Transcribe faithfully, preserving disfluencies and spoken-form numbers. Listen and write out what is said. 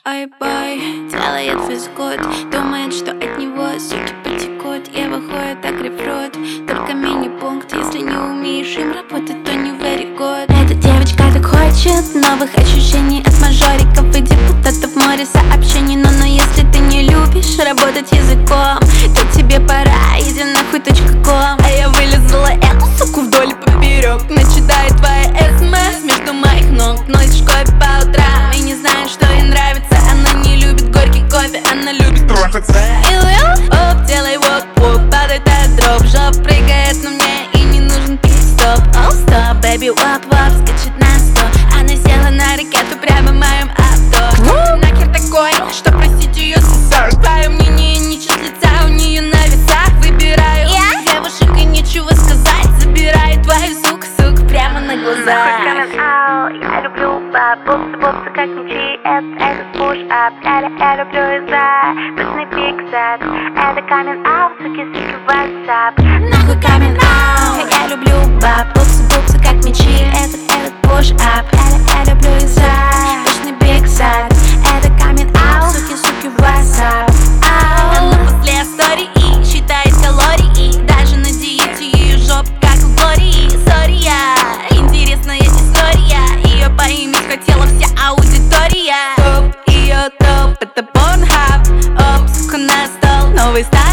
Ай-бай, делает физкот, думает, что от него суки потекут. Я выходит так рефрот, только мини-пункт. Если не умеешь им работать, то не very good. Эта девочка так хочет новых ощущений от мажориков и депутатов, море сообщений. Но, но если ты не любишь работать языком, то тебе пора, иди нахуй точка ком. А я вылезала эту суку вдоль и поперек, начитает твои смс между моих ног. Носишь кофе по утрам и не знаешь, что ей нравится. Она не любит горький кофе, она любит трахаться. Оп, делай воп-воп, падает этот дроп. Жоп прыгает на мне и не нужен пит-стоп. Оу, стоп, бэби, воп-воп, скачет на сто. Она села на ракету прямо в моем авто. Кто ты нахер такой, что простить ее сосать? Твое мнение не числится у нее на весах. Выбираю yeah. девушек и нечего сказать. Забираю твою суку, сука, прямо на глаза. Я люблю баб, бобсы, бобсы, как мечи. Это, этот пуш-ап, я, я люблю из-за пышный пиксет. Это камин аут, суки, суки, ватсап. Нахуй камин аут. Я люблю баб, бобсы, бобсы, как мечи. Этот, этот пуш-ап, я, я люблю из-за пышный пиксет. Это камин аут, суки, суки, ватсап. Она после истории считает калории. Даже на диете ее жопа как в Глории. Сори, я, интересная история. Ее поиметь хотела вся аудитория. Топ, ее топ, это Pornhub. Оп, сука, на стол, новый стайл.